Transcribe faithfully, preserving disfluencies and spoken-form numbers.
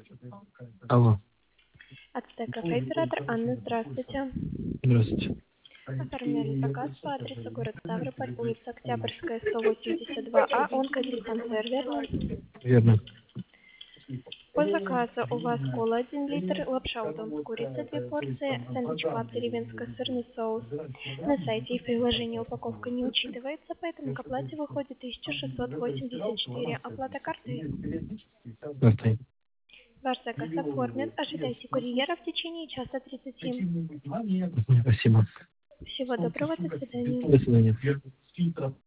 Алло, Ацтек кафе оператор Анна, здравствуйте. здравствуйте. Оформляли заказ по адресу город Ставрополь, улица Октябрьская, сто восемьдесят два А, онкодиспансер, верно? Верно. По заказу у вас кола один литр, лапша удон с курицей две порции, сэндвич клаб деревенский сырный соус. На сайте и в приложении упаковка не учитывается, поэтому к оплате выходит тысяча шестьсот восемьдесят четыре. Оплата картой. Картой. Ваш заказ оформлен. Ожидайте курьера в течение часа тридцати. Спасибо. Всего доброго, до свидания. До свидания.